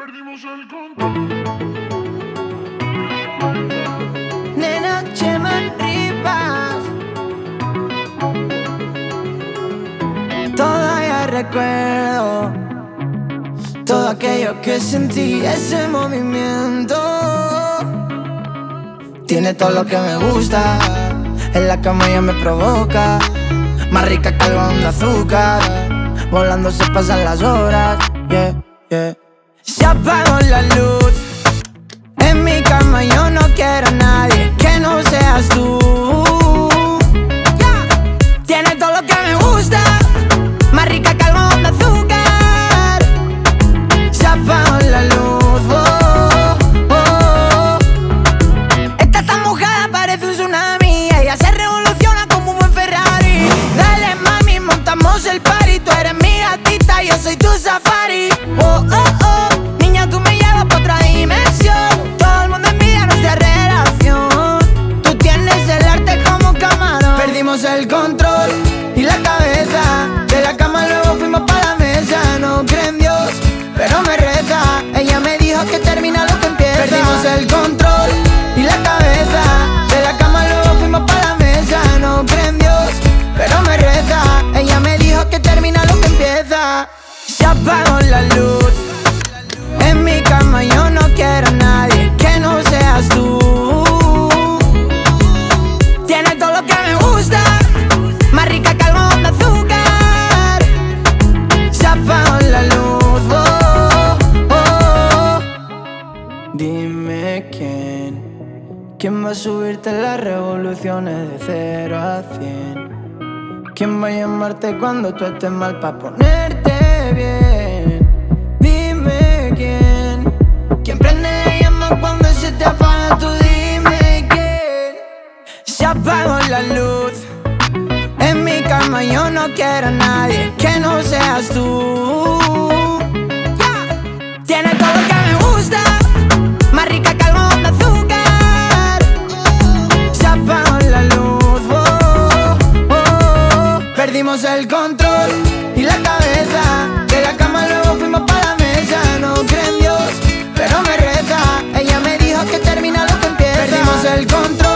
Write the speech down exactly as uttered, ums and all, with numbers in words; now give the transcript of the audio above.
Perdimos el control. Nena, Chema Rivas. Todavía recuerdo todo aquello que sentí, ese movimiento. Tiene todo lo que me gusta, en la cama ya me provoca. Más rica que algodón de azúcar, volando se pasan las horas, yeah, yeah. Se apagó la luz, en mi cama yo no quiero a nadie que no seas tú, yeah. Tiene todo lo que me gusta, más rica que algodón de azúcar. Se apagó la luz, oh, oh. Esta está mojada, parece un tsunami. Ella se revoluciona como un buen Ferrari. Dale mami, montamos el party. Tú eres mi gatita, yo soy tu safari. Oh, oh, oh. Niña, tú me llevas pa' otra dimensión. Todo el mundo envidia nuestra relación. Tú tienes el arte como un camarón. Perdimos el control y la cabeza. De la cama luego fuimos pa' la mesa. No creo en Dios, pero me reza. Ella me dijo que termina lo que empieza. Perdimos el control y la cabeza. De la cama luego fuimos pa' la mesa. No creo en Dios, pero me reza. Ella me dijo que termina lo que empieza. Se apagó la luz, en mi cama yo no quiero a nadie que no seas tú. Tiene todo lo que me gusta, más rica que algodón de azúcar. Se apagó la luz, oh, oh. Dime quién, quién va a subirte las revoluciones de cero a cien. ¿Quién va a llamarte cuando tú estés mal pa' ponerte bien? Dime quién, quién prende la llama cuando se te apaga. Tú dime quién. Se apagó la luz, en mi cama yo no quiero a nadie que no seas tú, yeah. Tiene todo lo que me gusta, más rica que algodón de azúcar. Se apagó la luz, oh, oh. Perdimos el control y la cabeza. De la cama luego fuimos pa' la mesa. No creo en Dios, pero me reza. Ella me dijo que termina lo que empieza. Perdimos el control